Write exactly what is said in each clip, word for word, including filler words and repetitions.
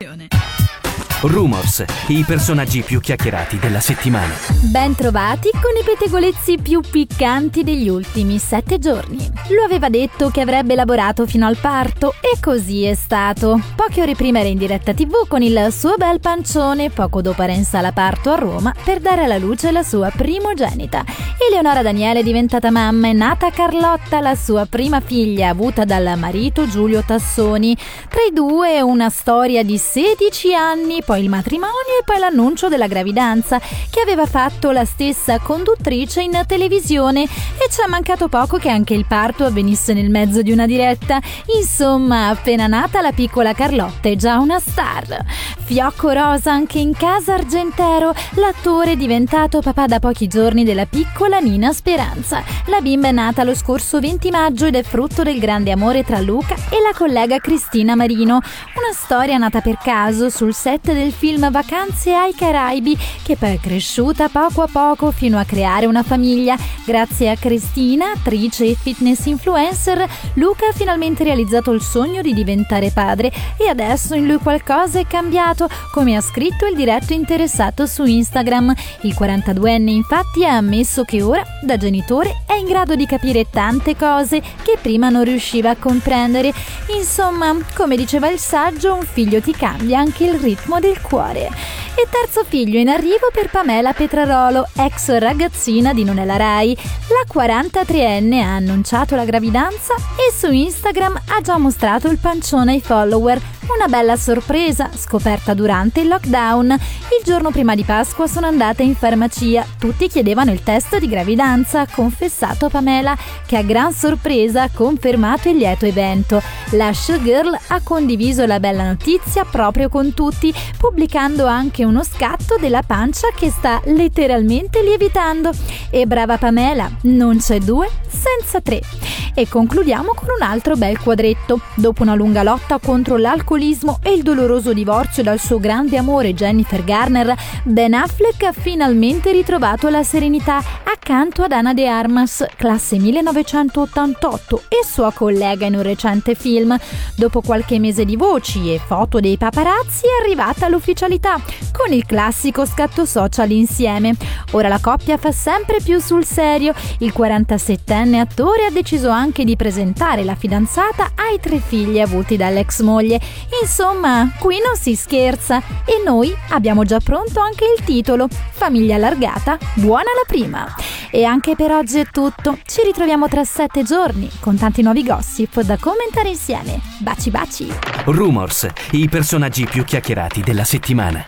Rumors, i personaggi più chiacchierati della settimana. Ben trovati con i pettegolezzi più piccanti degli ultimi sette giorni. Lo aveva detto che avrebbe lavorato fino al parto e così è stato. Poche ore prima era in diretta tivù con il suo bel pancione, poco dopo era in sala parto a Roma per dare alla luce la sua primogenita. Eleonora Daniele è diventata mamma, è nata Carlotta, la sua prima figlia avuta dal marito Giulio Tassoni. Tra i due una storia di sedici anni, poi il matrimonio e poi l'annuncio della gravidanza che aveva fatto la stessa conduttrice in televisione, e ci è mancato poco che anche il parto avvenisse nel mezzo di una diretta. Insomma, appena nata la piccola Carlotta è già una star. Fiocco rosa anche in casa Argentero, l'attore è diventato papà da pochi giorni della piccola Nina Speranza. La bimba è nata lo scorso venti maggio ed è frutto del grande amore tra Luca e la collega Cristina Marino, una storia nata per caso sul set del film Vacanze ai Caraibi, che poi è cresciuta poco a poco fino a creare una famiglia. Grazie a Cristina, attrice e fitness influencer, Luca ha finalmente realizzato il sogno di diventare padre e adesso in lui qualcosa è cambiato, come ha scritto il diretto interessato su Instagram. Il quarantaduenne infatti ha ammesso che ora, da genitore, è in grado di capire tante cose che prima non riusciva a comprendere. Insomma, come diceva il saggio, un figlio ti cambia anche il ritmo del cuore. E terzo figlio in arrivo per Pamela Petrarolo, ex ragazzina di Non è la Rai. La quarantatreenne ha annunciato la gravidanza e su Instagram ha già mostrato il pancione ai follower. Una bella sorpresa scoperta durante il lockdown. Il giorno prima di Pasqua sono andata in farmacia. Tutti chiedevano il test di gravidanza, ha confessato Pamela, che a gran sorpresa ha confermato il lieto evento. La showgirl ha condiviso la bella notizia proprio con tutti, pubblicando anche uno scatto della pancia che sta letteralmente lievitando. E brava Pamela, non c'è due senza tre. E concludiamo con un altro bel quadretto. Dopo una lunga lotta contro l'alcolismo e il doloroso divorzio dal suo grande amore Jennifer Garner, Ben Affleck ha finalmente ritrovato la serenità accanto ad Ana de Armas, classe millenovecentottantotto, e sua collega in un recente film. Dopo qualche mese di voci e foto dei paparazzi è arrivata l'ufficialità, con il classico scatto social insieme. Ora la coppia fa sempre più sul serio. Il quarantasettenne attore ha deciso anche di presentare la fidanzata ai tre figli avuti dall'ex moglie. Insomma, qui non si scherza, e noi abbiamo già pronto anche il titolo: Famiglia allargata, buona la prima. E anche per oggi è tutto. Ci ritroviamo tra sette giorni con tanti nuovi gossip da commentare insieme. Baci baci. Rumors, i personaggi più chiacchierati della settimana.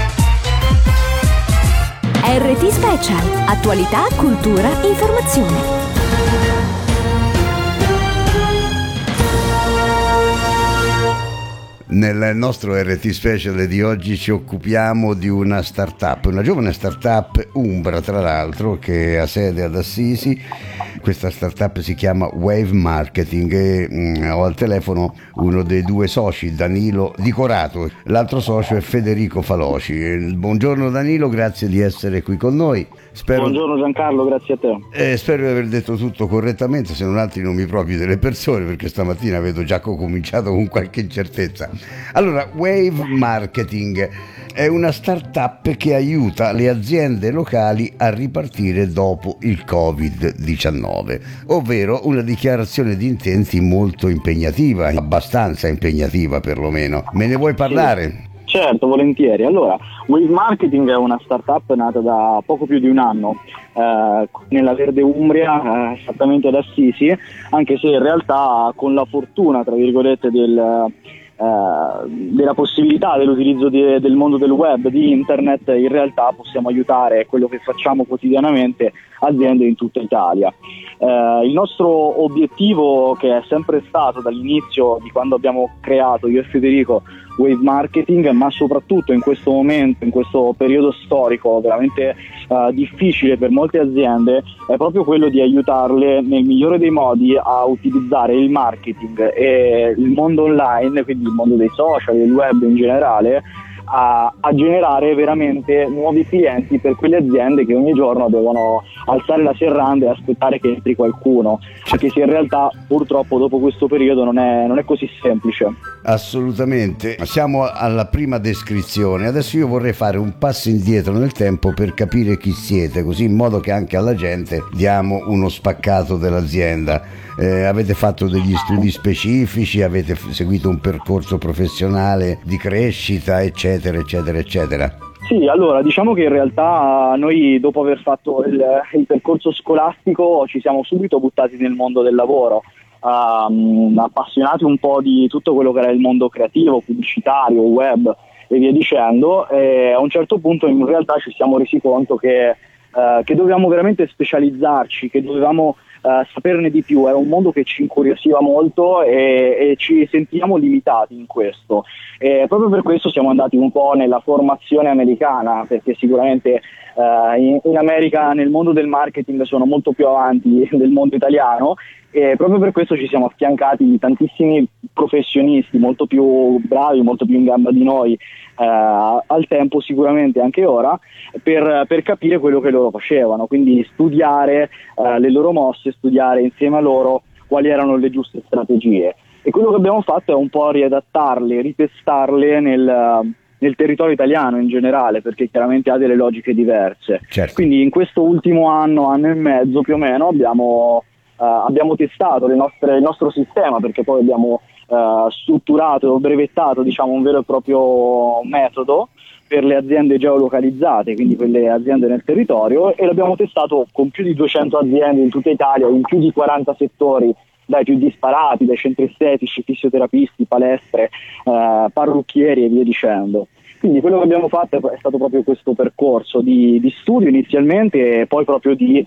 R T Special. Attualità, cultura, informazione. Nel nostro R T Special di oggi ci occupiamo di una startup, una giovane startup umbra tra l'altro, che ha sede ad Assisi. Questa startup si chiama Wave Marketing e mh, ho al telefono uno dei due soci, Danilo Di Corato. L'altro socio è Federico Faloci. Buongiorno Danilo, grazie di essere qui con noi. Spero... Buongiorno Giancarlo, grazie a te. Eh, spero di aver detto tutto correttamente, se non altri non mi proprio delle persone, perché stamattina vedo già che ho cominciato con qualche incertezza. Allora, Wave Marketing è una startup che aiuta le aziende locali a ripartire dopo il covid diciannove, ovvero una dichiarazione di intenti molto impegnativa, abbastanza impegnativa perlomeno. Me ne vuoi parlare? Sì. Certo, volentieri. Allora, Wave Marketing è una startup nata da poco più di un anno eh, nella Verde Umbria, eh, esattamente ad Assisi, anche se in realtà con la fortuna, tra virgolette, del... Uh, della possibilità dell'utilizzo di, del mondo del web, di internet, in realtà possiamo aiutare quello che facciamo quotidianamente aziende in tutta Italia. Uh, il nostro obiettivo, che è sempre stato dall'inizio di quando abbiamo creato io e Federico Wave Marketing, ma soprattutto in questo momento, in questo periodo storico veramente uh, difficile per molte aziende, è proprio quello di aiutarle nel migliore dei modi a utilizzare il marketing e il mondo online, quindi il mondo dei social, del web in generale, a, a generare veramente nuovi clienti per quelle aziende che ogni giorno devono alzare la serranda e aspettare che entri qualcuno, anche se in realtà purtroppo dopo questo periodo non è, non è così semplice. Assolutamente. Siamo alla prima descrizione, adesso io vorrei fare un passo indietro nel tempo per capire chi siete, così in modo che anche alla gente diamo uno spaccato dell'azienda. Eh, avete fatto degli studi specifici, avete f- seguito un percorso professionale di crescita, eccetera eccetera eccetera? Sì, allora diciamo che in realtà noi dopo aver fatto il, il percorso scolastico ci siamo subito buttati nel mondo del lavoro, um, appassionati un po' di tutto quello che era il mondo creativo, pubblicitario, web e via dicendo, e a un certo punto in realtà ci siamo resi conto che, uh, che dovevamo veramente specializzarci, che dovevamo Uh, saperne di più. Era un mondo che ci incuriosiva molto e, e ci sentiamo limitati in questo, e proprio per questo siamo andati un po' nella formazione americana, perché sicuramente uh, in, in America nel mondo del marketing sono molto più avanti del mondo italiano, e proprio per questo ci siamo affiancati di tantissimi professionisti molto più bravi, molto più in gamba di noi eh, al tempo, sicuramente anche ora, per, per capire quello che loro facevano, quindi studiare eh, le loro mosse, studiare insieme a loro quali erano le giuste strategie. E quello che abbiamo fatto è un po' riadattarle, ritestarle nel, nel territorio italiano in generale, perché chiaramente ha delle logiche diverse. Certo. Quindi in questo ultimo anno, anno e mezzo più o meno, abbiamo Uh, abbiamo testato le nostre, il nostro sistema, perché poi abbiamo uh, strutturato, brevettato diciamo un vero e proprio metodo per le aziende geolocalizzate, quindi quelle aziende nel territorio, e l'abbiamo testato con più di duecento aziende in tutta Italia, in più di quaranta settori, dai più disparati, dai centri estetici, fisioterapisti, palestre, uh, parrucchieri e via dicendo. Quindi quello che abbiamo fatto è stato proprio questo percorso di, di studio inizialmente, e poi proprio di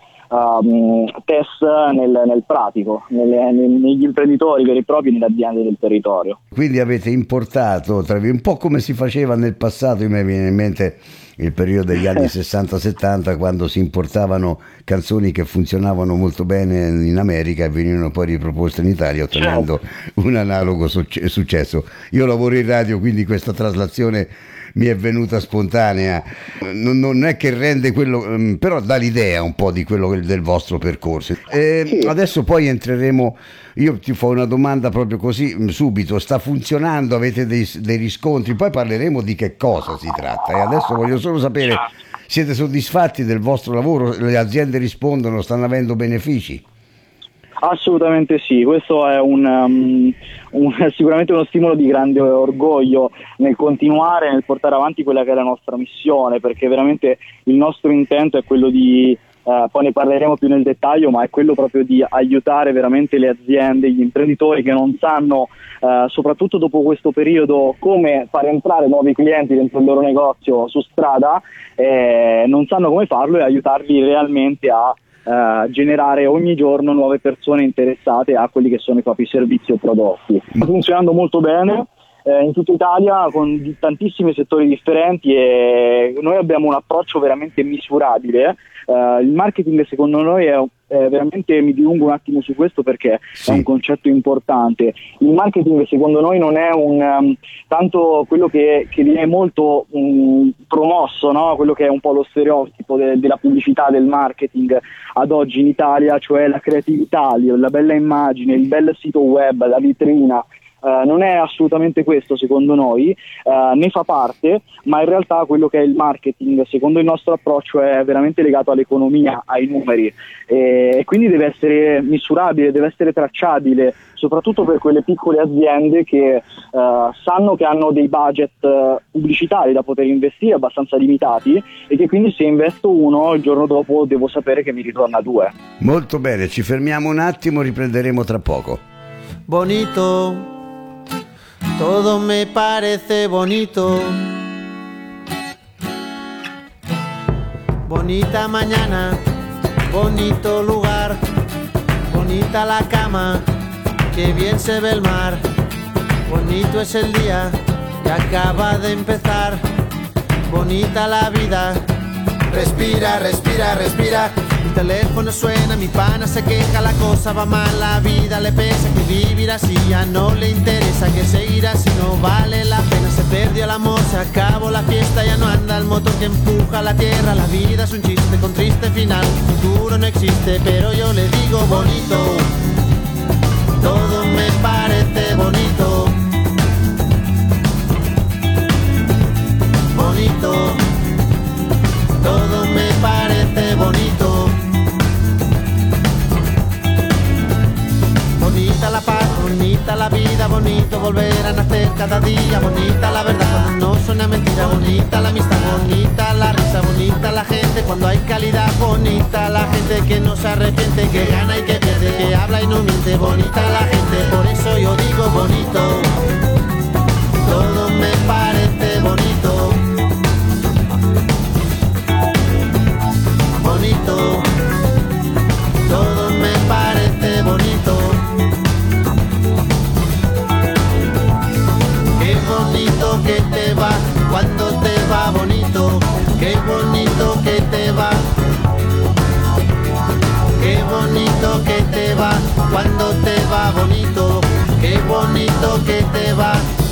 um, test nel, nel pratico, nelle, negli imprenditori veri e propri, nelle aziende del territorio. Quindi avete importato, tra, un po' come si faceva nel passato. Io mi viene in mente il periodo degli anni sessanta settanta, quando si importavano canzoni che funzionavano molto bene in America e venivano poi riproposte in Italia, ottenendo un analogo succe- successo. Io lavoro in radio, quindi questa traslazione mi è venuta spontanea. Non, non è che rende quello, però dà l'idea un po' di quello del vostro percorso. E sì. Adesso poi entreremo, io ti faccio una domanda proprio così subito: sta funzionando? Avete dei, dei riscontri? Poi parleremo di che cosa si tratta, e adesso voglio solo sapere, siete soddisfatti del vostro lavoro? Le aziende rispondono? Stanno avendo benefici? Assolutamente sì, questo è un, um, un, sicuramente uno stimolo di grande orgoglio nel continuare, nel portare avanti quella che è la nostra missione, perché veramente il nostro intento è quello di, uh, poi ne parleremo più nel dettaglio, ma è quello proprio di aiutare veramente le aziende, gli imprenditori che non sanno, uh, soprattutto dopo questo periodo, come far entrare nuovi clienti dentro il loro negozio su strada, eh, non sanno come farlo, e aiutarli realmente a Uh, generare ogni giorno nuove persone interessate a quelli che sono i propri servizi o prodotti. Sta funzionando molto bene eh, in tutta Italia, con di tantissimi settori differenti, e noi abbiamo un approccio veramente misurabile. Uh, il marketing secondo noi è, è veramente, mi dilungo un attimo su questo perché sì, è un concetto importante. Il marketing secondo noi non è un um, tanto quello che, che viene molto um, promosso, no? Quello che è un po' lo stereotipo de, della pubblicità, del marketing ad oggi in Italia, cioè la creatività, la bella immagine, il bel sito web, la vetrina. Uh, non è assolutamente questo secondo noi, uh, ne fa parte, ma in realtà quello che è il marketing secondo il nostro approccio è veramente legato all'economia, ai numeri, e, e quindi deve essere misurabile, deve essere tracciabile, soprattutto per quelle piccole aziende che uh, sanno che hanno dei budget uh, pubblicitari da poter investire abbastanza limitati, e che quindi se investo uno il giorno dopo devo sapere che mi ritorna due. Molto bene, ci fermiamo un attimo, riprenderemo tra poco. Bonito, todo me parece bonito. Bonita mañana, bonito lugar, bonita la cama, que bien se ve el mar. Bonito es el día que acaba de empezar. Bonita la vida. Respira, respira, respira. El teléfono suena, mi pana se queja, la cosa va mal, la vida le pesa, que vivir así ya no le interesa, que seguir así no vale la pena. Se perdió el amor, se acabó la fiesta, ya no anda el motor que empuja la tierra. La vida es un chiste con triste final, futuro no existe, pero yo le digo bonito. Todo me parece bonito. Bonito. Todo me parece bonito. Bonita la paz, bonita la vida, bonito volver a nacer cada día. Bonita la verdad cuando no suena mentira, bonita la amistad, bonita la risa, bonita la gente cuando hay calidad. Bonita la gente que no se arrepiente, que gana y que pierde, que habla y no miente. Bonita la gente, por eso yo digo bonito. Todo me parece bonito. Bonito. Todo me parece bonito. Qué bonito que te va cuando te va bonito. Qué bonito que te va. Qué bonito que te va cuando te va bonito. Qué bonito que te va.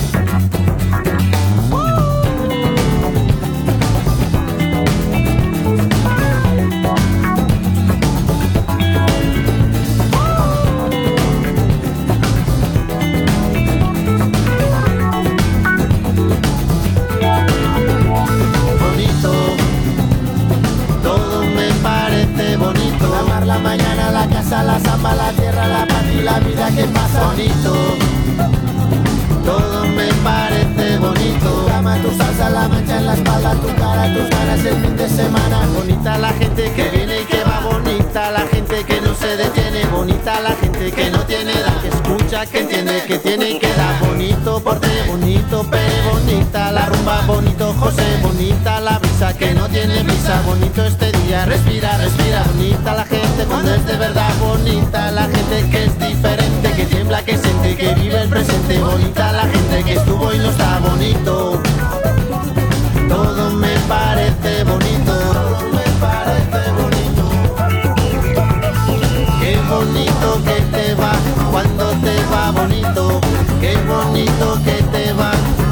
La mañana, la casa, la samba, la tierra, la paz y la vida que pasa. Bonito, todo me parece bonito. Tu cama, tu salsa, la mancha en la espalda, tu cara, tus ganas el fin de semana. Bonita la gente que viene y que va, bonita la gente que no se detiene. Bonita la gente que no tiene edad, que escucha, que entiende, que tiene y que da. Bonito porte, bonito Pere, bonita la rumba, bonito José, bonita la brisa que no tiene prisa. Bonito este día, respira, respira. Bonita la gente cuando es de verdad, bonita la gente que es diferente, que tiembla, que siente, que vive el presente. Bonita la gente que estuvo y no está bonito. Todo me parece bonito. Todo me parece bonito. Qué bonito que te va cuando te va bonito. Qué bonito que te va.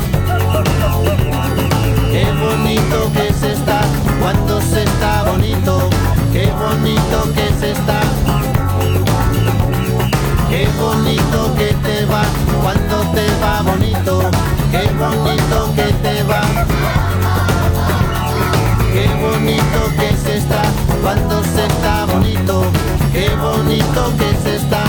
Qué bonito que se está cuando se está bonito. Qué bonito que se está. Qué bonito que te va cuando te va bonito. Qué bonito que te va. Qué bonito que se está cuando se está bonito. Qué bonito que se está.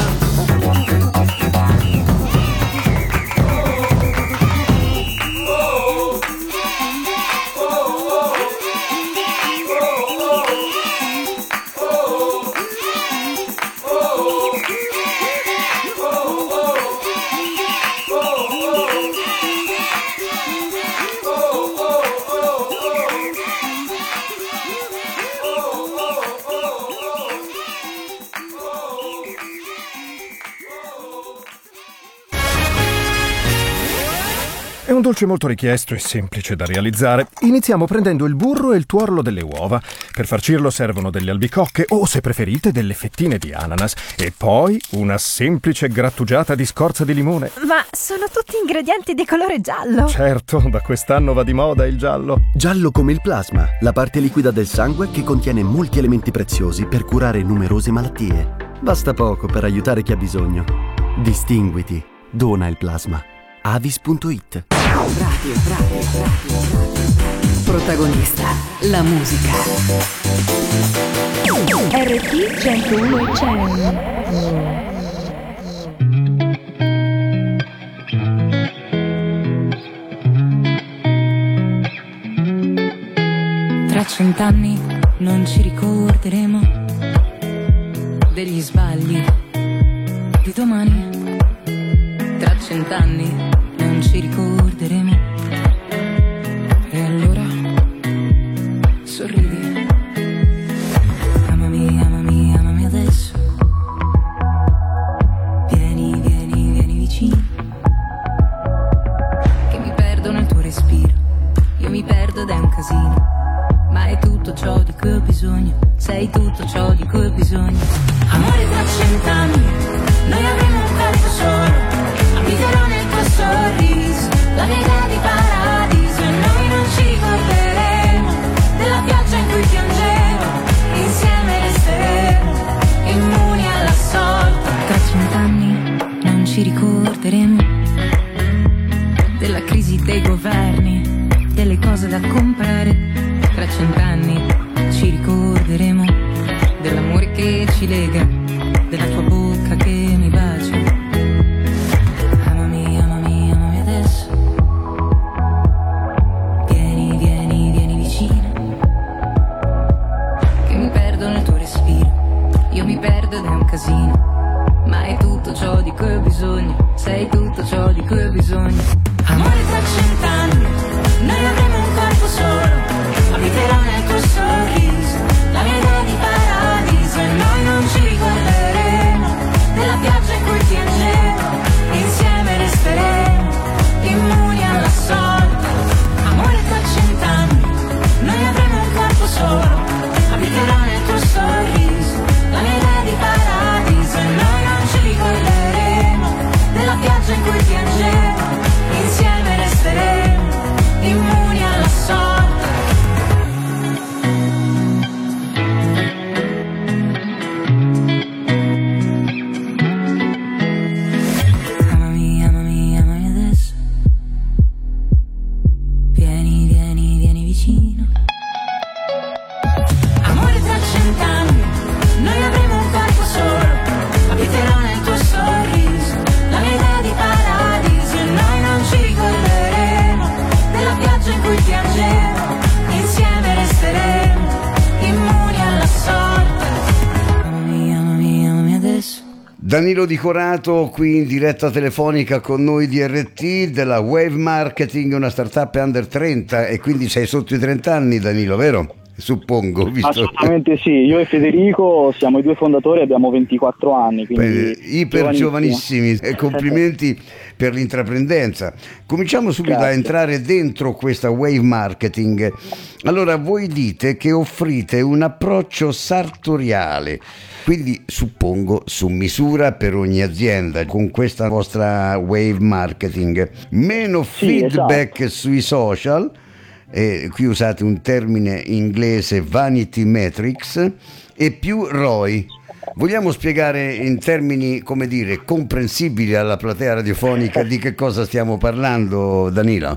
È un dolce molto richiesto e semplice da realizzare. Iniziamo prendendo il burro e il tuorlo delle uova. Per farcirlo servono delle albicocche o, se preferite, delle fettine di ananas. E poi una semplice grattugiata di scorza di limone. Ma sono tutti ingredienti di colore giallo. Certo, da quest'anno va di moda il giallo. Giallo come il plasma, la parte liquida del sangue che contiene molti elementi preziosi per curare numerose malattie. Basta poco per aiutare chi ha bisogno. Distinguiti. Dona il plasma. Avis punto it. Radio, radio, radio, radio. Protagonista, la musica. R T centouno e cento. Tra cent'anni non ci ricorderemo degli sbagli di domani. Tra cent'anni non ci ricorderemo. E allora sorridi. Amami, amami, amami adesso. Vieni, vieni, vieni vicino. Che mi perdo nel tuo respiro. Io mi perdo ed è un casino. Ma è tutto ciò di cui ho bisogno. Sei tutto ciò di cui ho bisogno. Amore, tra cent'anni noi avremo un corpo solo. Abiterò nel tuo sorriso la mia idea di paradiso. qualcosa da comprare. Tra cent'anni ci ricorderemo dell'amore che ci lega, della tua bocca che mi bacia. Amami, amami, amami adesso. Vieni, vieni, vieni vicino, che mi perdo nel tuo respiro. Io mi perdo ed è un casino, ma è tutto ciò di cui ho bisogno. Sei tutto ciò di cui ho bisogno. Amore, tra cent'anni noi avremo un corpo solo, abiterò nel tuo sorriso la mia idea di paradiso, e noi non ci ricorderemo della piaggia in cui piangevo, insieme resteremo immuni alla sorte. Amore, tra cent'anni noi avremo un corpo solo, abiterò nel tuo sorriso la mia idea di paradiso, e noi non ci ricorderemo della piaggia in cui piangevo, insieme resteremo immuni alla sorte. Amami, amami, amami adesso. Vieni, vieni, vieni vicino. Amore, tra cent'anni noi avremo un corpo solo, abiterò nel tuo sorriso la mia idea di paradiso, e noi non ci ricorderemo della piaggia in cui piangevo, insieme resteremo immuni alla sorte. Amami, amami, amami adesso. Danilo Di Corato qui in diretta telefonica con noi di R T della Wave Marketing, una startup under trenta, e quindi sei sotto i trenta anni, Danilo, vero? Suppongo, visto... Assolutamente sì, io e Federico siamo i due fondatori e abbiamo ventiquattro anni, quindi iper giovanissimi, e complimenti per l'intraprendenza. Cominciamo subito Grazie. a entrare dentro questa Wave Marketing. Allora, voi dite che offrite un approccio sartoriale, quindi suppongo su misura per ogni azienda, con questa vostra Wave Marketing. Meno Sì, feedback esatto. sui social, e qui usate un termine inglese, vanity metrics, e più R O I. Vogliamo spiegare in termini, come dire, comprensibili alla platea radiofonica di che cosa stiamo parlando, Danilo?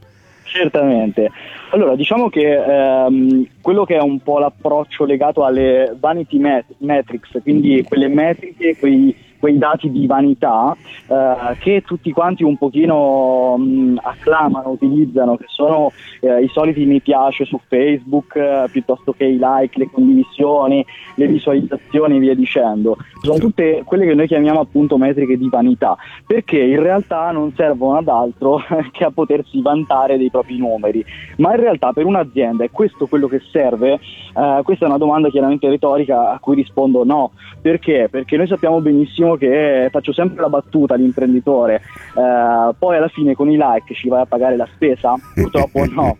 Certamente. Allora, diciamo che ehm, quello che è un po' l'approccio legato alle vanity met- metrics, quindi quelle metriche, quei, quei dati di vanità eh, che tutti quanti un pochino mh, acclamano, utilizzano, che sono eh, i soliti mi piace su Facebook, eh, piuttosto che i like, le condivisioni, le visualizzazioni e via dicendo. Sono tutte quelle che noi chiamiamo appunto metriche di vanità, perché in realtà non servono ad altro che a potersi vantare dei propri numeri, ma in realtà per un'azienda è questo quello che serve? Eh, questa è una domanda chiaramente retorica a cui rispondo no. Perché? Perché noi sappiamo benissimo che, faccio sempre la battuta all'imprenditore, eh, poi alla fine con i like ci vai a pagare la spesa? Purtroppo no.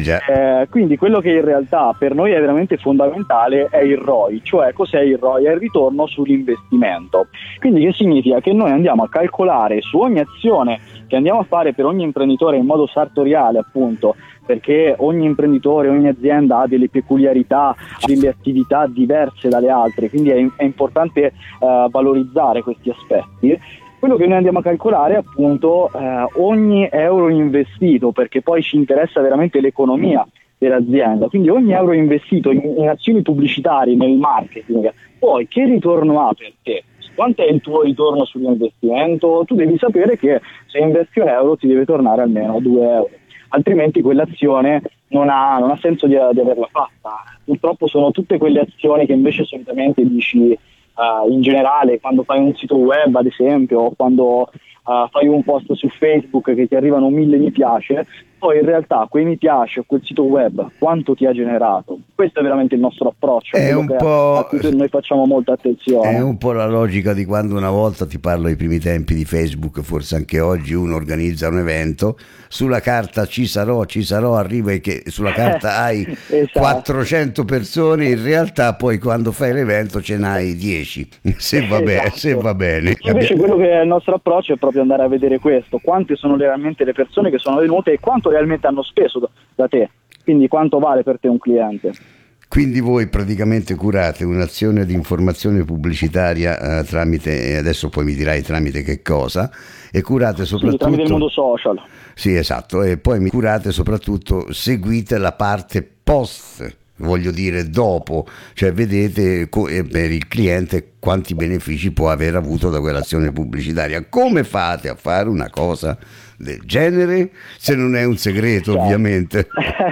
Eh, quindi quello che in realtà per noi è veramente fondamentale è il R O I, cioè cos'è il R O I? È il ritorno sull'investimento. Quindi che significa? Che noi andiamo a calcolare su ogni azione che andiamo a fare per ogni imprenditore in modo sartoriale, appunto, perché ogni imprenditore, ogni azienda ha delle peculiarità, ha delle attività diverse dalle altre, quindi è, è importante uh, valorizzare questi aspetti. Quello che noi andiamo a calcolare è appunto eh, ogni euro investito, perché poi ci interessa veramente l'economia dell'azienda, quindi ogni euro investito in, in azioni pubblicitarie, nel marketing, poi che ritorno ha per te? Quanto è il tuo ritorno sull'investimento? Tu devi sapere che se investi un euro ti deve tornare almeno due euro, altrimenti quell'azione non ha, non ha senso di, di averla fatta. Purtroppo sono tutte quelle azioni che invece solitamente dici uh, in generale quando fai un sito web, ad esempio, o quando uh, fai un post su Facebook che ti arrivano mille mi piace, poi in realtà quei mi piace o quel sito web quanto ti ha generato? Questo è veramente il nostro approccio, è un po'... a cui noi facciamo molta attenzione. È un po' la logica di quando una volta, ti parlo ai primi tempi di Facebook, forse anche oggi, uno organizza un evento, sulla carta ci sarò, ci sarò, arriva e che sulla carta hai esatto. quattrocento persone, in realtà poi quando fai l'evento ce n'hai dieci, se va, be- esatto. se va bene. Invece quello che è il nostro approccio è proprio andare a vedere questo, quante sono realmente le persone che sono venute e quanto realmente hanno speso da, da te, quindi quanto vale per te un cliente. Quindi voi praticamente curate un'azione di informazione pubblicitaria eh, tramite, e adesso poi mi dirai tramite che cosa, e curate soprattutto... Sì, tramite il mondo social. Sì, esatto, e poi mi curate soprattutto, seguite la parte post, voglio dire dopo, cioè vedete co- per il cliente quanti benefici può aver avuto da quell'azione pubblicitaria. Come fate a fare una cosa del genere, se non è un segreto, certo. Ovviamente?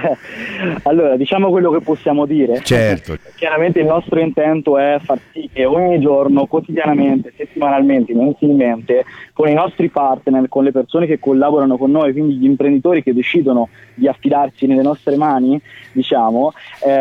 Allora, diciamo quello che possiamo dire. Certo. Chiaramente il nostro intento è far sì che ogni giorno, quotidianamente, settimanalmente, mensilmente, con i nostri partner, con le persone che collaborano con noi, quindi gli imprenditori che decidono di affidarsi nelle nostre mani, diciamo,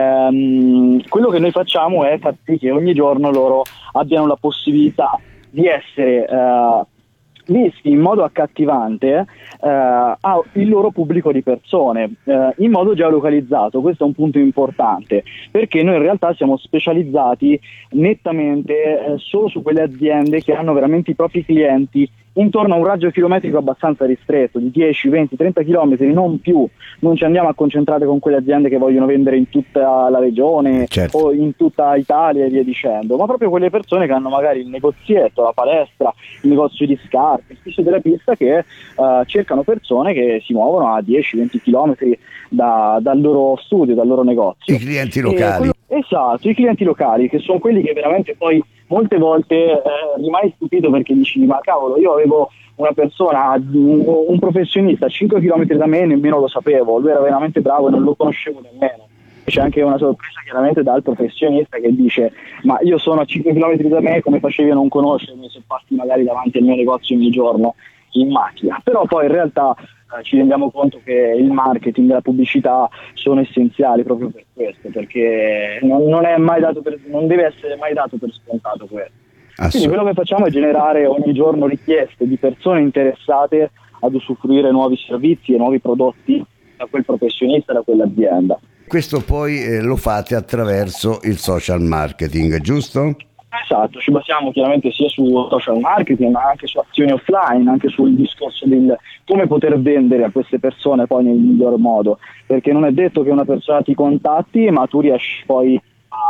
ehm, quello che noi facciamo è far sì che ogni giorno loro abbiano la possibilità di essere eh, visti in modo accattivante eh, al loro pubblico di persone, eh, in modo geolocalizzato. Questo è un punto importante, perché noi in realtà siamo specializzati nettamente eh, solo su quelle aziende che hanno veramente i propri clienti intorno a un raggio chilometrico abbastanza ristretto, di dieci, venti, trenta chilometri, non più. Non ci andiamo a concentrare con quelle aziende che vogliono vendere in tutta la regione, certo, o in tutta Italia e via dicendo, ma proprio quelle persone che hanno magari il negozietto, la palestra, il negozio di scarpe, il fisioterapista, che uh, cercano persone che si muovono a dieci, venti chilometri da, dal loro studio, dal loro negozio. I clienti locali. Quello, esatto, i clienti locali, che sono quelli che veramente poi molte volte eh, rimani stupito, perché dici: ma cavolo, io avevo una persona, un, un professionista a cinque chilometri da me e nemmeno lo sapevo, lui era veramente bravo e non lo conoscevo nemmeno. C'è anche una sorpresa chiaramente dal professionista che dice: ma io sono a cinque chilometri da me, come facevi a non conoscermi se passi magari davanti al mio negozio ogni giorno in macchina? Però poi in realtà eh, ci rendiamo conto che il marketing e la pubblicità sono essenziali proprio per questo, perché non, non è mai dato per, non deve essere mai dato per scontato questo. Quindi quello che facciamo è generare ogni giorno richieste di persone interessate ad usufruire nuovi servizi e nuovi prodotti da quel professionista, da quell'azienda. Questo poi eh, lo fate attraverso il social marketing, giusto? Esatto, ci basiamo chiaramente sia su social marketing, ma anche su azioni offline, anche sul discorso del come poter vendere a queste persone poi nel miglior modo, perché non è detto che una persona ti contatti ma tu riesci poi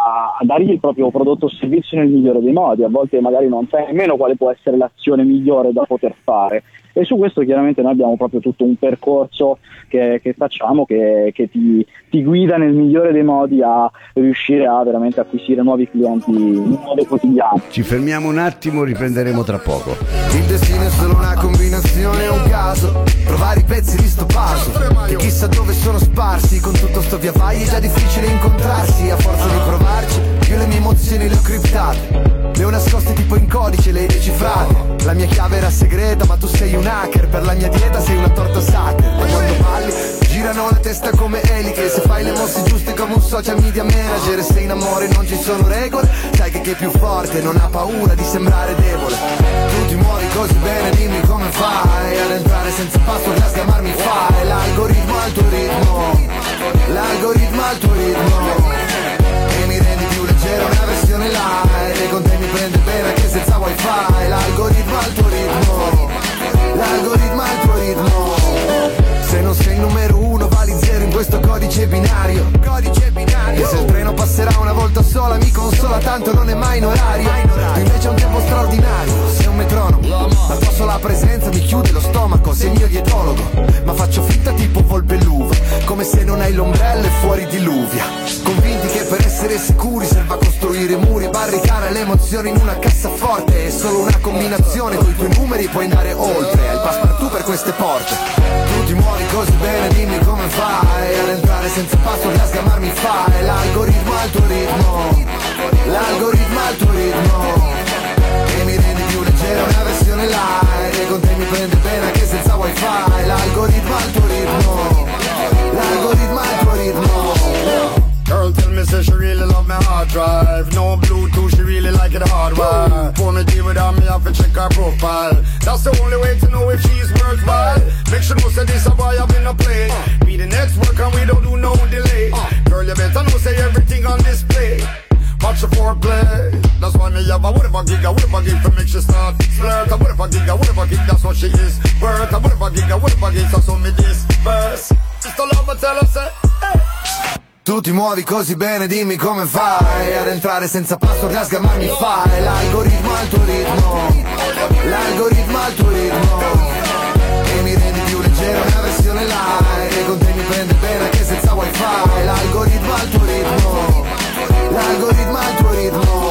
a dargli il proprio prodotto o servizio nel migliore dei modi. A volte magari non sai nemmeno quale può essere l'azione migliore da poter fare, e su questo chiaramente noi abbiamo proprio tutto un percorso che, che facciamo che, che ti, ti guida nel migliore dei modi a riuscire a veramente acquisire nuovi clienti in modo quotidiano. Ci fermiamo un attimo, riprenderemo tra poco. Il destino è solo una combinazione, è un caso provare i pezzi di sto puzzle che chissà dove sono sparsi. Con tutto sto via vai è già difficile incontrarsi. A forza di provarci io le mie emozioni le ho criptate, le ho nascoste tipo in codice, le hai decifrate. La mia chiave era segreta ma tu sei un hacker, per la mia dieta sei una torta sacker. Ma quando balli girano la testa come eliche, se fai le mosse giuste come un social media manager. Se in amore non ci sono regole, sai che chi è più forte non ha paura di sembrare debole. Tu ti muovi così bene, dimmi come fai ad entrare senza password a scamarmi fai. L'algoritmo al tuo ritmo, l'algoritmo al tuo ritmo, e mi rendi più leggero una versione light, e con te mi prende bene anche senza wifi. L'algoritmo al tuo ritmo, l'algoritmo al tuo ritmo. Se non sei il numero uno vali zero in questo codice binario, codice binario. E se il treno passerà una volta sola mi consola, tanto non è mai in orario. Tu invece hai un tempo straordinario, sei un metronomo, la tua sola presenza mi chiude lo stomaco. Sei il mio dietologo, ma faccio finta tipo volpe l'uva, come se non hai l'ombrello e fuori diluvia. Convinti che per essere sicuri serva costruire muri e barricare le emozioni in una cassaforte. È solo una combinazione, coi tuoi numeri puoi andare oltre. Hai il passepartout per queste porte. Tu ti muovi così bene, dimmi come fai ad entrare senza password a sgamarmi fai. L'algoritmo al tuo ritmo, l'algoritmo al tuo ritmo, e mi rendi più leggero una versione light, e con te mi prende bene anche senza wifi. L'algoritmo al tuo ritmo, l'algoritmo al tuo ritmo. Girl tell me say she really love my hard drive. No Bluetooth, she really like it hardwired. For me deal with her, me have to check her profile. That's the only way to know if she's worthwhile. Make sure no say this a boy I've been a play. Be the next work and we don't do no delay. Girl you better know say everything on display. Watch the foreplay. That's why me have a whatever gig, a whatever gig to make she start flirt. A whatever gig, a whatever gig, that's what she is worth. A whatever gig, a whatever gig, so so me this verse. Just a lover tell her say, hey. Tu ti muovi così bene, dimmi come fai ad entrare senza password a sgamarmi fai. L'algoritmo al tuo ritmo, l'algoritmo al tuo ritmo, e mi rendi più leggero una versione live, e con te mi prende bene anche senza wifi. L'algoritmo al tuo ritmo, l'algoritmo al tuo ritmo.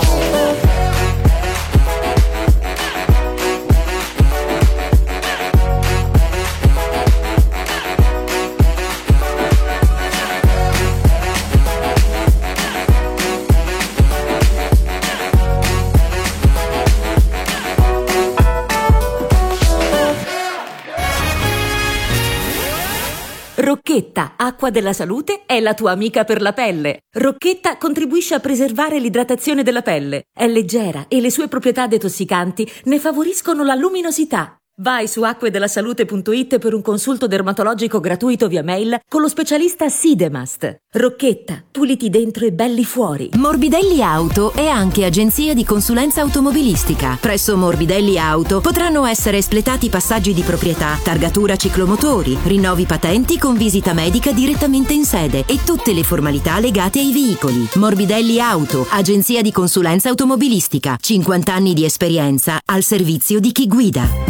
Rocchetta, acqua della salute, è la tua amica per la pelle. Rocchetta contribuisce a preservare l'idratazione della pelle. È leggera e le sue proprietà detossicanti ne favoriscono la luminosità. Vai su acquedelasalute punto it per un consulto dermatologico gratuito via mail con lo specialista Sidemast. Rocchetta, puliti dentro e belli fuori. Morbidelli Auto è anche agenzia di consulenza automobilistica. Presso Morbidelli Auto potranno essere espletati passaggi di proprietà, targatura ciclomotori, rinnovi patenti con visita medica direttamente in sede e tutte le formalità legate ai veicoli. Morbidelli Auto, agenzia di consulenza automobilistica. cinquanta anni di esperienza al servizio di chi guida.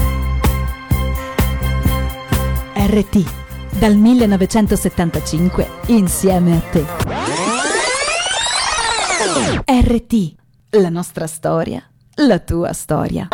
R T, dal millenovecentosettantacinque, insieme a te. R T, la nostra storia, la tua storia.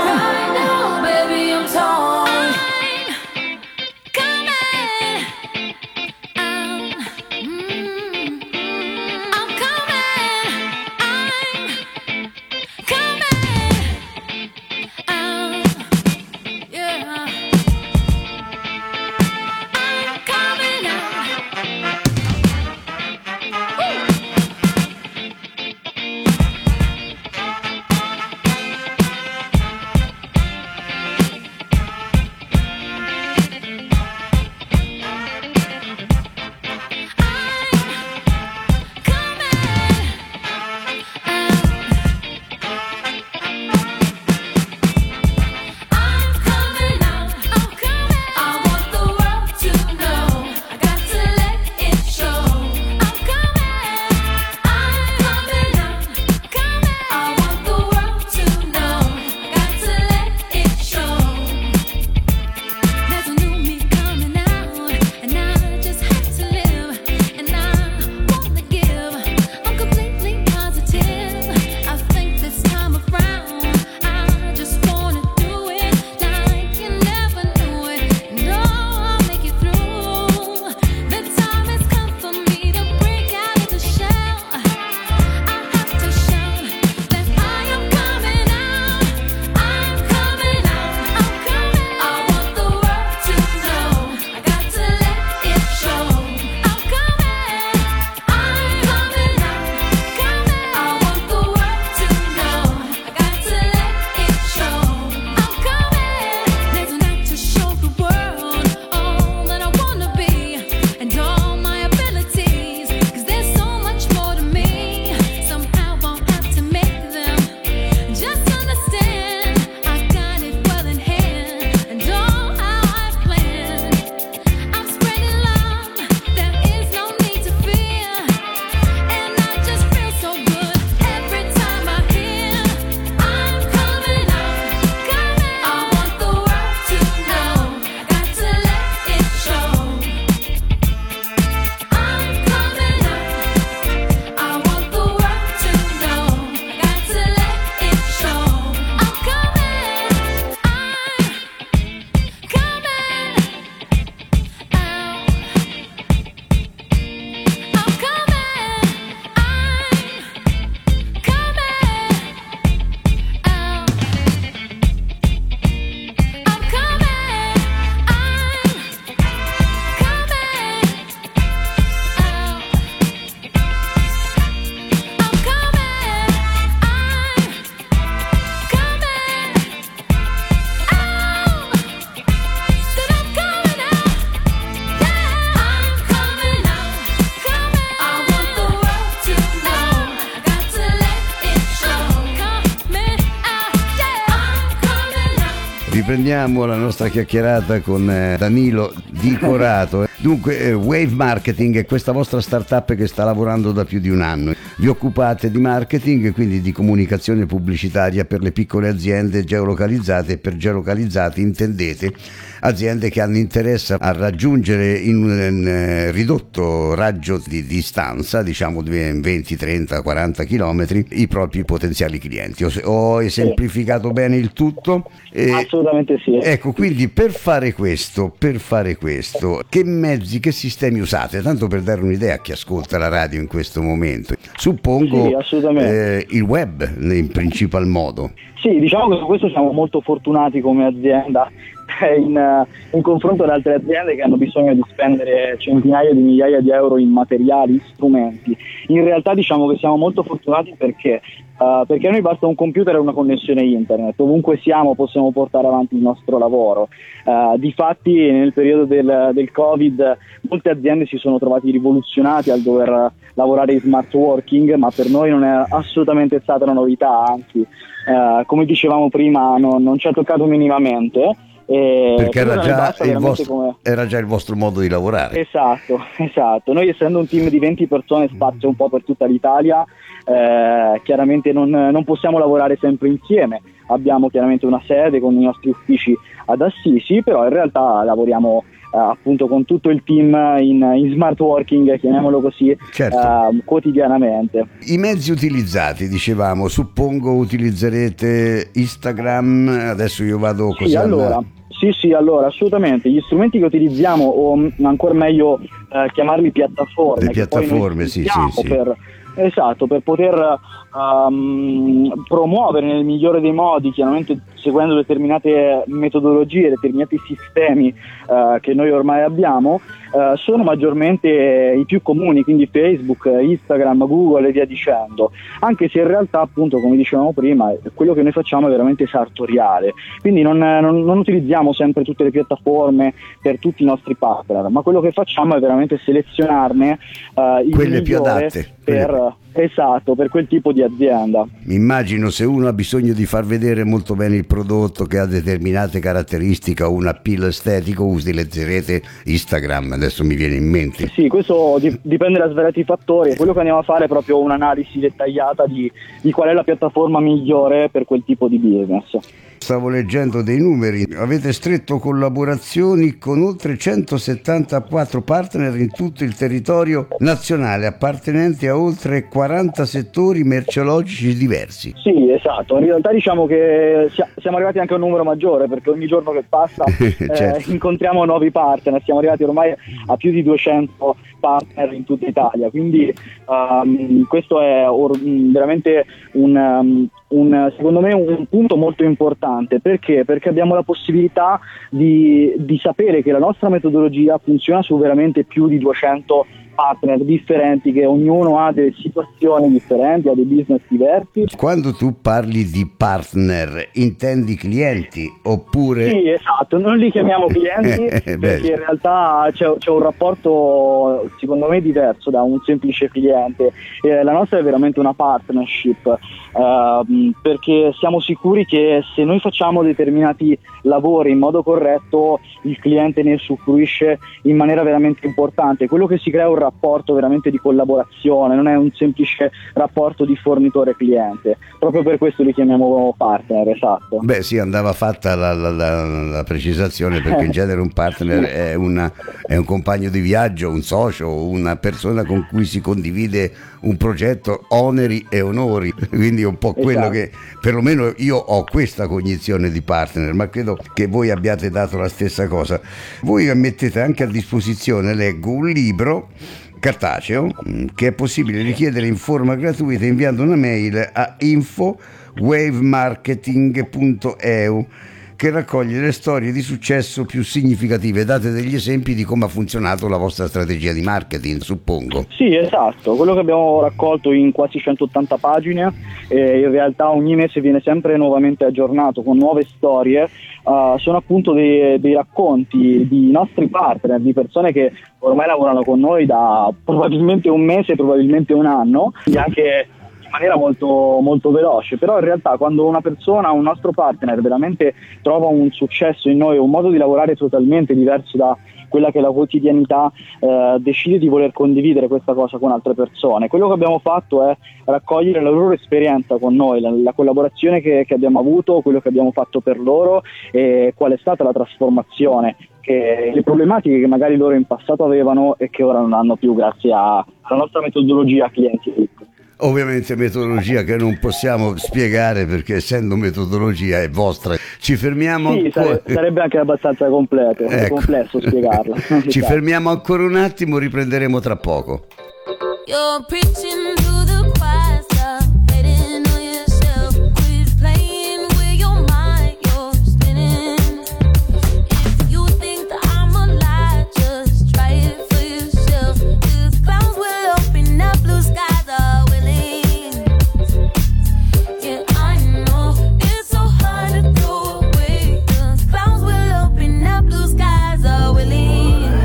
Riprendiamo la nostra chiacchierata con Danilo Di Corato. Dunque, eh, Wave Marketing è questa vostra startup che sta lavorando da più di un anno. Vi occupate di marketing, quindi di comunicazione pubblicitaria per le piccole aziende geolocalizzate, e per geolocalizzate intendete aziende che hanno interesse a raggiungere in un eh, ridotto raggio di distanza, diciamo venti, trenta, quaranta chilometri, i propri potenziali clienti. Ho, ho esemplificato sì. bene il tutto? Eh, Assolutamente sì. Ecco, quindi per fare questo, per fare questo, che mezzi, che sistemi usate? Tanto per dare un'idea a chi ascolta la radio in questo momento. Suppongo sì, eh, il web in principal modo. Sì, diciamo che su questo siamo molto fortunati come azienda in, in confronto ad altre aziende che hanno bisogno di spendere centinaia di migliaia di euro in materiali, strumenti. In realtà diciamo che siamo molto fortunati perché Uh, perché a noi basta un computer e una connessione internet, ovunque siamo possiamo portare avanti il nostro lavoro. Uh, difatti nel periodo del, del Covid molte aziende si sono trovati rivoluzionati al dover lavorare in smart working, ma per noi non è assolutamente stata una novità, anzi uh, come dicevamo prima no, non ci ha toccato minimamente. E perché era già, il vostro, come... era già il vostro modo di lavorare. Esatto, esatto. Noi essendo un team di venti persone spazio un po' per tutta l'Italia, eh, chiaramente non, non possiamo lavorare sempre insieme. Abbiamo chiaramente una sede con i nostri uffici ad Assisi, però in realtà lavoriamo eh, appunto con tutto il team in, in smart working, chiamiamolo così, certo. eh, quotidianamente. I mezzi utilizzati, dicevamo, suppongo utilizzerete Instagram, adesso io vado così. Sì, allora, sì, sì, allora assolutamente, gli strumenti che utilizziamo, o ancora meglio eh, chiamarli piattaforme, le piattaforme, sì, sì, sì. Per, esatto, per poter um, promuovere nel migliore dei modi, chiaramente seguendo determinate metodologie, determinati sistemi uh, che noi ormai abbiamo, uh, sono maggiormente i più comuni, quindi Facebook, Instagram, Google e via dicendo, anche se in realtà appunto come dicevamo prima quello che noi facciamo è veramente sartoriale, quindi non, non, non utilizziamo sempre tutte le piattaforme per tutti i nostri partner, ma quello che facciamo è veramente selezionarne uh, il quelle più adatte per, quelle... esatto, per quel tipo di azienda. Immagino se uno ha bisogno di far vedere molto bene il prodotto che ha determinate caratteristiche o un appeal estetico, utilizzerete Instagram, adesso mi viene in mente. Sì, questo dipende da svariati fattori, quello che andiamo a fare è proprio un'analisi dettagliata di, di qual è la piattaforma migliore per quel tipo di business. Stavo leggendo dei numeri, avete stretto collaborazioni con oltre centosettantaquattro partner in tutto il territorio nazionale, appartenenti a oltre quaranta settori merceologici diversi. Sì, esatto, in realtà diciamo che siamo arrivati anche a un numero maggiore, perché ogni giorno che passa certo. eh, incontriamo nuovi partner, siamo arrivati ormai a più di duecento partner in tutta Italia, quindi um, questo è or- veramente un... Um, Un, secondo me un punto molto importante. Perché? Perché abbiamo la possibilità di, di sapere che la nostra metodologia funziona su veramente più di duecento partner differenti, che ognuno ha delle situazioni differenti, ha dei business diversi. Quando tu parli di partner intendi clienti oppure... Sì, esatto, non li chiamiamo clienti perché in realtà c'è, c'è un rapporto secondo me diverso da un semplice cliente. Eh, la nostra è veramente una partnership, eh, perché siamo sicuri che se noi facciamo determinati lavori in modo corretto il cliente ne usufruisce in maniera veramente importante. Quello che si crea è un rapporto veramente di collaborazione, non è un semplice rapporto di fornitore-cliente, proprio per questo li chiamiamo partner, esatto. Beh sì, andava fatta la, la, la, la precisazione, perché in genere un partner è, una, è un compagno di viaggio, un socio, una persona con cui si condivide un progetto, oneri e onori, quindi è un po' quello esatto. che perlomeno io ho questa cognizione di partner, ma credo che voi abbiate dato la stessa cosa. Voi mettete anche a disposizione, leggo, un libro cartaceo che è possibile richiedere in forma gratuita inviando una mail a info wavemarketing punto e u, che raccoglie le storie di successo più significative. Date degli esempi di come ha funzionato la vostra strategia di marketing, suppongo. Sì, esatto, quello che abbiamo raccolto in quasi centottanta pagine, eh, in realtà ogni mese viene sempre nuovamente aggiornato con nuove storie. Uh, sono appunto dei, dei racconti di nostri partner, di persone che ormai lavorano con noi da probabilmente un mese, probabilmente un anno, e anche maniera molto, molto veloce, però in realtà quando una persona, un nostro partner veramente trova un successo in noi, un modo di lavorare totalmente diverso da quella che è la quotidianità, eh, decide di voler condividere questa cosa con altre persone. Quello che abbiamo fatto è raccogliere la loro esperienza con noi, la, la collaborazione che, che abbiamo avuto, quello che abbiamo fatto per loro e qual è stata la trasformazione, che, le problematiche che magari loro in passato avevano e che ora non hanno più grazie alla nostra metodologia clienti. Ovviamente metodologia che non possiamo spiegare perché essendo metodologia è vostra. Ci fermiamo. Sì, ancora... sarebbe anche abbastanza completo, ecco. complesso spiegarla. Ci fermiamo ancora un attimo, riprenderemo tra poco. You're preaching to the choir, stop hating on yourself. Quit playing with your mind, you're spinning. If you think that I'm a lie, just try it for yourself. The clouds will open up, blue skies are willing. Yeah, I know it's so hard to throw away. The clouds will open up, blue skies are willing.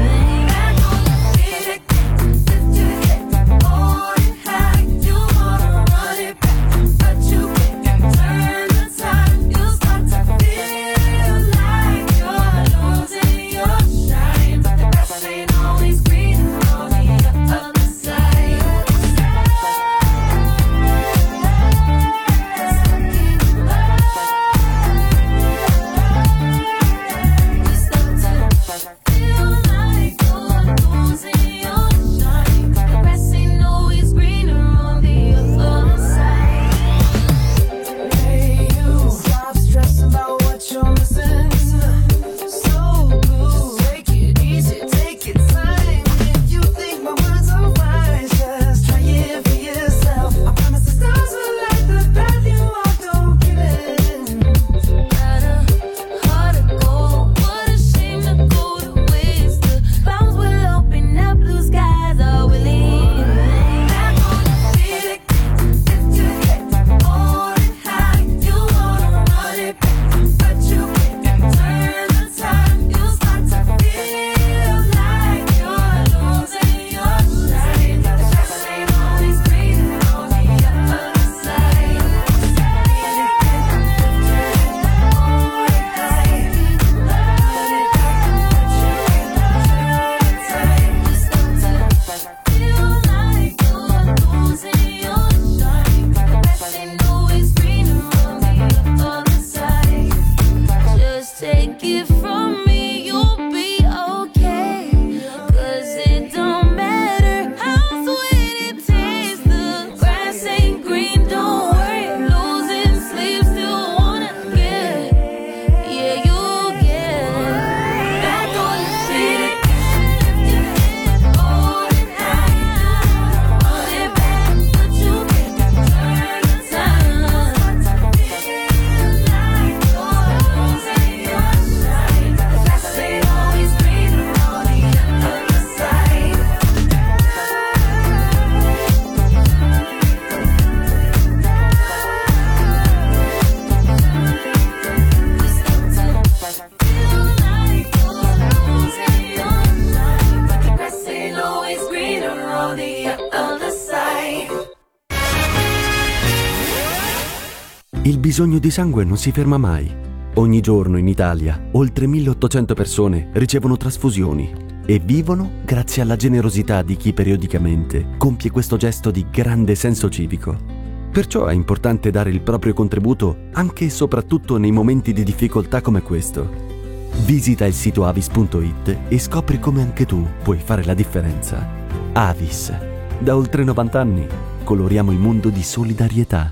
Il bisogno di sangue non si ferma mai. Ogni giorno in Italia oltre milleottocento persone ricevono trasfusioni e vivono grazie alla generosità di chi periodicamente compie questo gesto di grande senso civico. Perciò è importante dare il proprio contributo anche e soprattutto nei momenti di difficoltà come questo. Visita il sito avis punto it e scopri come anche tu puoi fare la differenza. Avis. Da oltre novanta anni coloriamo il mondo di solidarietà.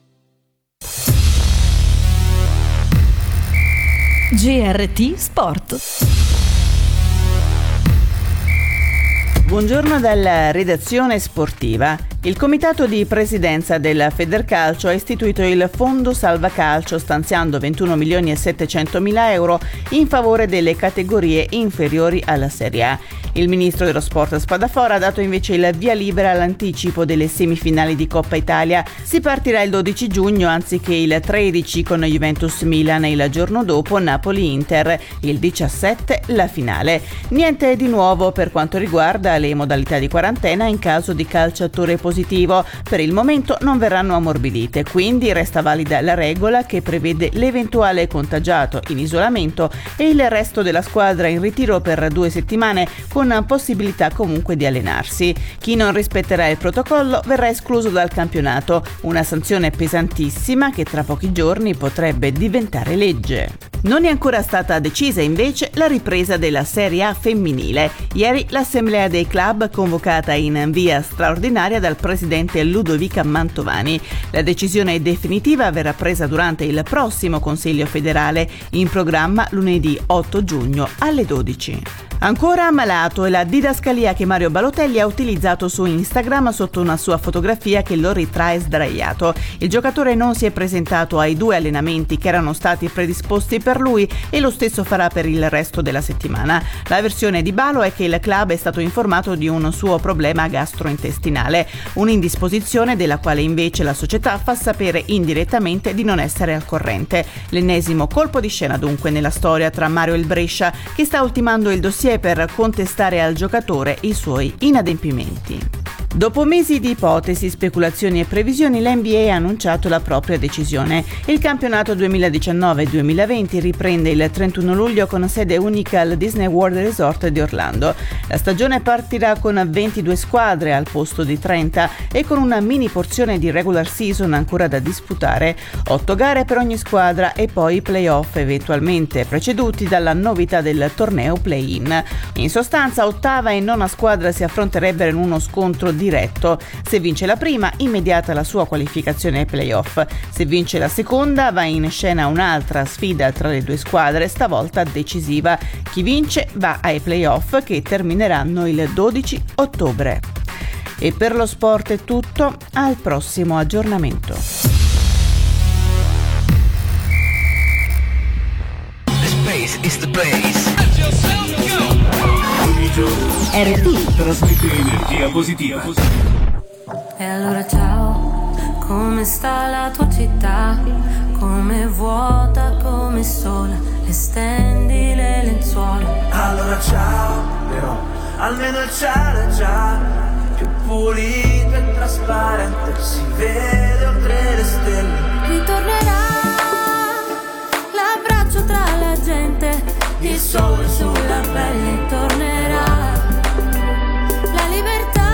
G R T Sport. Buongiorno dalla redazione sportiva. Il comitato di presidenza del Federcalcio ha istituito il Fondo Salva Calcio stanziando ventuno milioni e settecentomila euro in favore delle categorie inferiori alla Serie A. Il ministro dello sport Spadafora ha dato invece il via libera all'anticipo delle semifinali di Coppa Italia. Si partirà il dodici giugno anziché il tredici con Juventus Milan e il giorno dopo Napoli Inter, il diciassette la finale. Niente di nuovo per quanto riguarda le modalità di quarantena in caso di calciatore positivo positivo. Per il momento non verranno ammorbidite, quindi resta valida la regola che prevede l'eventuale contagiato in isolamento e il resto della squadra in ritiro per due settimane, con possibilità comunque di allenarsi. Chi non rispetterà il protocollo verrà escluso dal campionato, una sanzione pesantissima che tra pochi giorni potrebbe diventare legge. Non è ancora stata decisa invece la ripresa della Serie A femminile. Ieri l'assemblea dei club convocata in via straordinaria dal presidente Ludovica Mantovani. La decisione definitiva verrà presa durante il prossimo Consiglio federale, in programma lunedì otto giugno alle dodici. Ancora ammalato è la didascalia che Mario Balotelli ha utilizzato su Instagram sotto una sua fotografia che lo ritrae sdraiato. Il giocatore non si è presentato ai due allenamenti che erano stati predisposti per lui e lo stesso farà per il resto della settimana. La versione di Balo è che il club è stato informato di un suo problema gastrointestinale, un'indisposizione della quale invece la società fa sapere indirettamente di non essere al corrente. L'ennesimo colpo di scena dunque nella storia tra Mario e il Brescia, che sta ultimando il dossier per contestare al giocatore i suoi inadempimenti. Dopo mesi di ipotesi, speculazioni e previsioni, l'N B A ha annunciato la propria decisione. Il campionato duemiladiciannove duemilaventi riprende il trentuno luglio con sede unica al Disney World Resort di Orlando. La stagione partirà con ventidue squadre al posto di trenta e con una mini porzione di regular season ancora da disputare, otto gare per ogni squadra e poi playoff eventualmente preceduti dalla novità del torneo play-in. In sostanza, ottava e nona squadra si affronterebbero in uno scontro diretto. Se vince la prima, immediata la sua qualificazione ai playoff. Se vince la seconda, va in scena un'altra sfida tra le due squadre, stavolta decisiva. Chi vince va ai playoff che termineranno il dodici ottobre. E per lo sport è tutto, al prossimo aggiornamento. The space is the place. R T trasmette energia positiva. E allora ciao, come sta la tua città? Come vuota, come sola, e stendi le lenzuola. Allora ciao, però almeno il cielo è già più pulito e trasparente, si vede oltre le stelle. Ritornerà l'abbraccio tra la gente, il sole sulla pelle tornerà. La libertà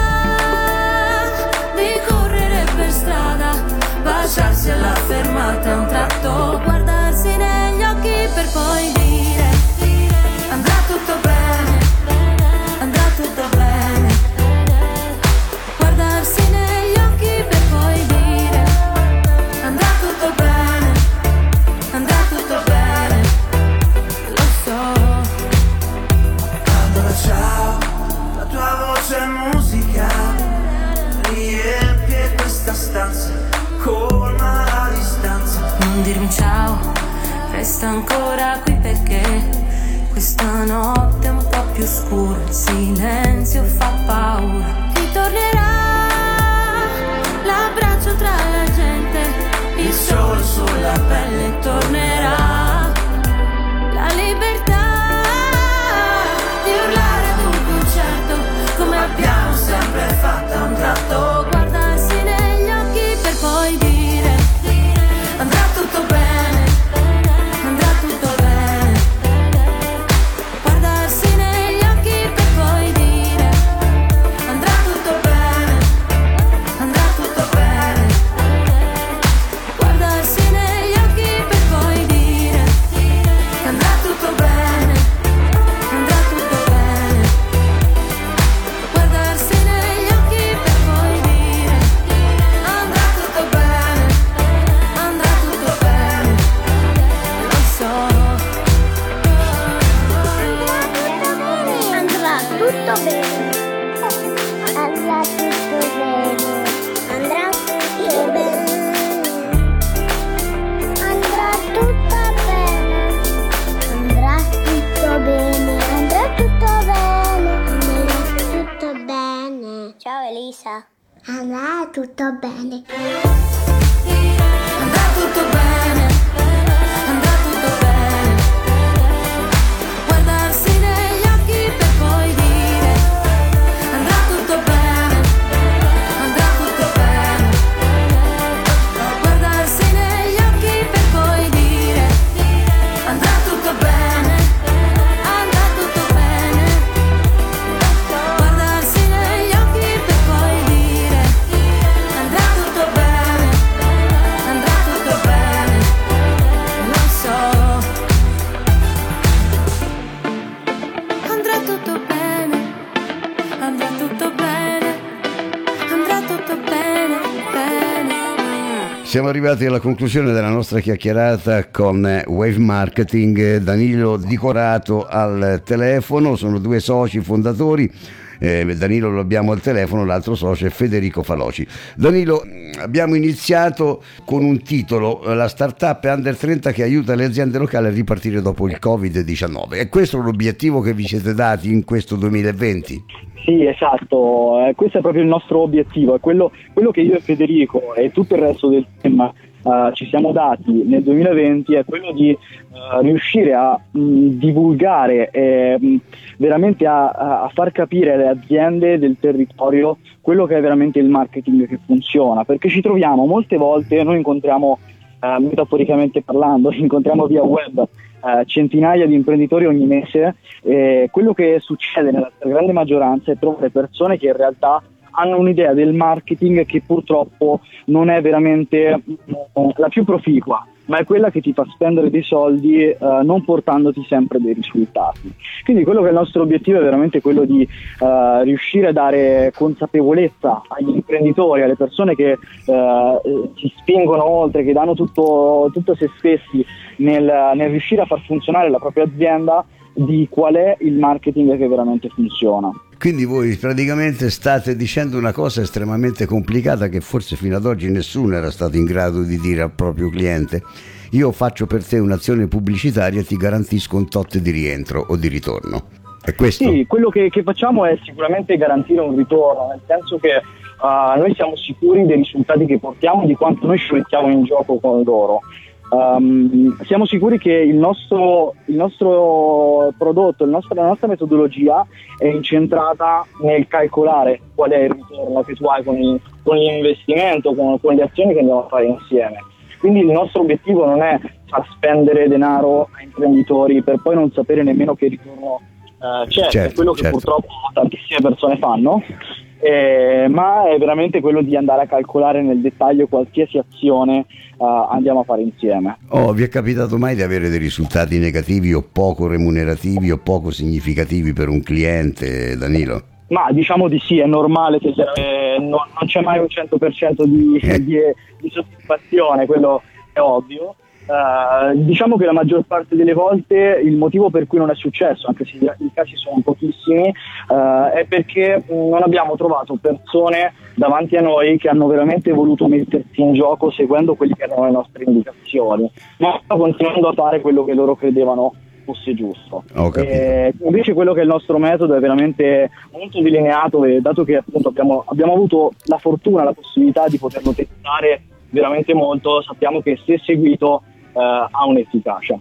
di correre per strada, baciarsi alla fermata a un tratto, guardarsi negli occhi per poi dire andrà tutto bene, andrà tutto bene. Guardarsi negli occhi per poi dire andrà tutto bene, andrà tutto bene. Lo so. Allora ciao, la tua voce è musica, riempie questa stanza, colma la distanza. Non dirmi ciao, resta ancora qui perché questa notte è un po' più scura, il silenzio fa paura. Ritornerà l'abbraccio tra la gente, il sole sulla pelle tornerà. La libertà di urlare ad un concerto, come abbiamo sempre fatto a un tratto, guardarsi negli occhi per poi dire andrà tutto bene, andrà tutto bene. Guardarsi negli occhi per poi dire andrà tutto bene, andrà tutto bene. Guardarsi negli occhi per poi dire andrà tutto bene, andrà tutto bene. Guardarsi negli occhi per poi dire andrà tutto bene, andrà tutto bene. Lo so. Andrà tutto bene. Andrà tutto bene. Andrà tutto bene. Andrà tutto bene. Andrà tutto bene. Andrà tutto bene. Andrà tutto bene. Ciao Elisa. Andrà tutto bene. Andrà tutto bene, andrà tutto bene. Guardarsi negli occhi per poi dire andrà tutto bene, andrà tutto Siamo arrivati alla conclusione della nostra chiacchierata con Wave Marketing. Danilo Di Corato al telefono, sono due soci fondatori. Eh, Danilo lo abbiamo al telefono, l'altro socio è Federico Faloci. Danilo, abbiamo iniziato con un titolo, la startup under trenta che aiuta le aziende locali a ripartire dopo il covid diciannove. È questo l'obiettivo che vi siete dati in questo duemilaventi? Sì, esatto, eh, questo è proprio il nostro obiettivo, è quello, quello che io e Federico e tutto il resto del team Uh, ci siamo dati nel duemilaventi, è quello di uh, riuscire a mh, divulgare e mh, veramente a, a far capire alle aziende del territorio quello che è veramente il marketing che funziona, perché ci troviamo molte volte, noi incontriamo uh, metaforicamente parlando, incontriamo via web uh, centinaia di imprenditori ogni mese, e quello che succede nella grande maggioranza è trovare persone che in realtà hanno un'idea del marketing che purtroppo non è veramente la più proficua, ma è quella che ti fa spendere dei soldi eh, non portandoti sempre dei risultati. Quindi quello che è il nostro obiettivo è veramente quello di eh, riuscire a dare consapevolezza agli imprenditori, alle persone che eh, si spingono oltre, che danno tutto, tutto se stessi nel, nel riuscire a far funzionare la propria azienda, di qual è il marketing che veramente funziona. Quindi voi praticamente state dicendo una cosa estremamente complicata che forse fino ad oggi nessuno era stato in grado di dire al proprio cliente: io faccio per te un'azione pubblicitaria e ti garantisco un tot di rientro o di ritorno. È questo? Sì, quello che, che facciamo è sicuramente garantire un ritorno, nel senso che uh, noi siamo sicuri dei risultati che portiamo, di quanto noi ci mettiamo in gioco con loro. Um, siamo sicuri che il nostro, il nostro prodotto, il nostro, la nostra metodologia è incentrata nel calcolare qual è il ritorno che tu hai con, il, con l'investimento, con, con le azioni che andiamo a fare insieme. Quindi il nostro obiettivo non è far spendere denaro a imprenditori per poi non sapere nemmeno che ritorno uh, c'è, certo, è quello che certo. purtroppo tantissime persone fanno. Eh, ma è veramente quello di andare a calcolare nel dettaglio qualsiasi azione uh, andiamo a fare insieme. Oh, vi è capitato mai di avere dei risultati negativi o poco remunerativi o poco significativi per un cliente, Danilo? Ma diciamo di sì, è normale che eh, non, non c'è mai un cento per cento di, Eh. di, di soddisfazione, quello è ovvio. Uh, diciamo che la maggior parte delle volte il motivo per cui non è successo, anche se i casi sono pochissimi, uh, è perché non abbiamo trovato persone davanti a noi che hanno veramente voluto mettersi in gioco seguendo quelle che erano le nostre indicazioni, ma continuando a fare quello che loro credevano fosse giusto. E invece quello che è il nostro metodo è veramente molto delineato, e dato che appunto abbiamo, abbiamo avuto la fortuna, la possibilità di poterlo testare veramente molto, sappiamo che se seguito Uh, ha un'efficacia.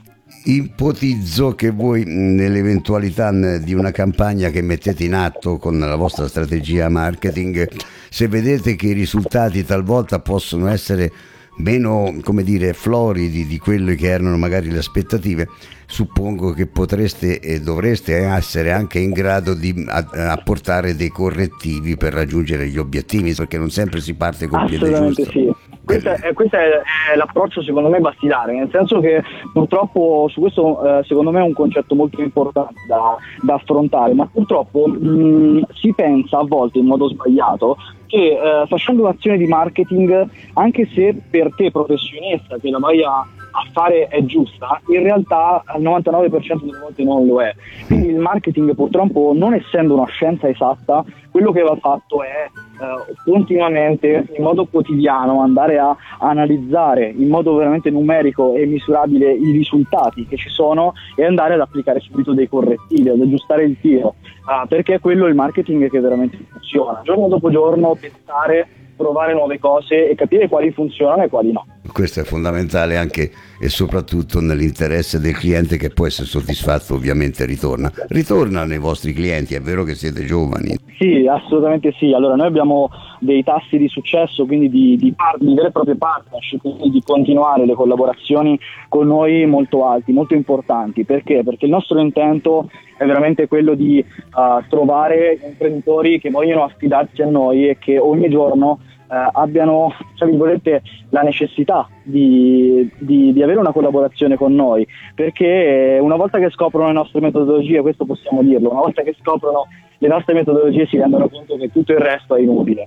Ipotizzo che voi, nell'eventualità di una campagna che mettete in atto con la vostra strategia marketing, se vedete che i risultati talvolta possono essere meno, come dire, floridi di quelli che erano magari le aspettative, suppongo che potreste e dovreste essere anche in grado di apportare dei correttivi per raggiungere gli obiettivi, perché non sempre si parte con piede giusto. Assolutamente sì. Questo è, questo è, è l'approccio secondo me basilare, nel senso che purtroppo su questo eh, secondo me è un concetto molto importante da, da affrontare, ma purtroppo mh, si pensa a volte in modo sbagliato che eh, facendo un'azione di marketing, anche se per te professionista che la vai a, a fare è giusta, in realtà al novantanove per cento delle volte non lo è. Quindi il marketing purtroppo, non essendo una scienza esatta, quello che va fatto è eh, continuamente, in modo quotidiano, andare a analizzare in modo veramente numerico e misurabile i risultati che ci sono e andare ad applicare subito dei correttivi, ad aggiustare il tiro, uh, perché quello è il marketing che veramente funziona. Giorno dopo giorno testare, provare nuove cose e capire quali funzionano e quali no. Questo è fondamentale anche e soprattutto nell'interesse del cliente, che può essere soddisfatto, ovviamente ritorna. Ritorna nei vostri clienti, è vero che siete giovani? Sì, assolutamente sì. Allora noi abbiamo dei tassi di successo, quindi di, di, par- di vere e proprie partnership, quindi di continuare le collaborazioni con noi molto alti, molto importanti. Perché? Perché il nostro intento è veramente quello di uh, trovare imprenditori che vogliono affidarsi a noi e che ogni giorno Uh, abbiano, tra virgolette, la necessità di, di, di avere una collaborazione con noi, perché una volta che scoprono le nostre metodologie, questo possiamo dirlo, una volta che scoprono le nostre metodologie si rendono conto che tutto il resto è inutile.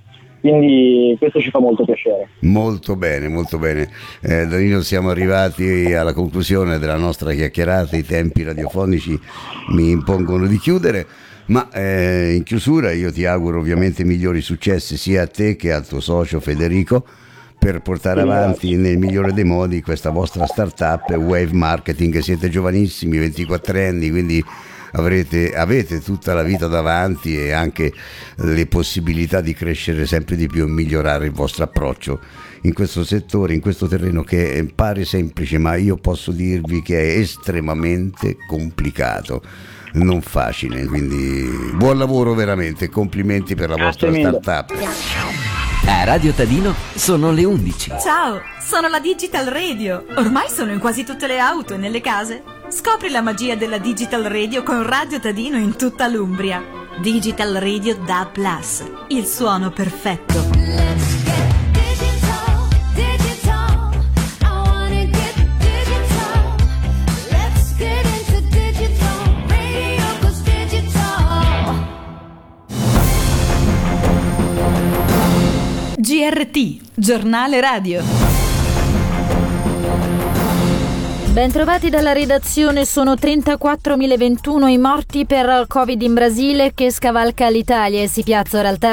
quindi questo ci fa molto piacere. Molto bene, molto bene. Eh, Danilo, siamo arrivati alla conclusione della nostra chiacchierata, i tempi radiofonici mi impongono di chiudere, ma eh, in chiusura io ti auguro ovviamente migliori successi sia a te che al tuo socio Federico per portare avanti nel migliore dei modi questa vostra startup Wave Marketing. Siete giovanissimi, ventiquattro anni, quindi avrete, avete tutta la vita davanti e anche le possibilità di crescere sempre di più e migliorare il vostro approccio in questo settore, in questo terreno che pare semplice, ma io posso dirvi che è estremamente complicato, non facile, quindi buon lavoro veramente, complimenti per la vostra startup. A Radio Tadino sono le undici. Ciao, sono la Digital Radio. Ormai sono in quasi tutte le auto e nelle case. Scopri la magia della Digital Radio con Radio Tadino in tutta l'Umbria. Digital Radio D A B plus, il suono perfetto. G R T, giornale radio. Bentrovati dalla redazione. Sono trentaquattromilaventuno i morti per Covid in Brasile, che scavalca l'Italia e si piazza ora al terzo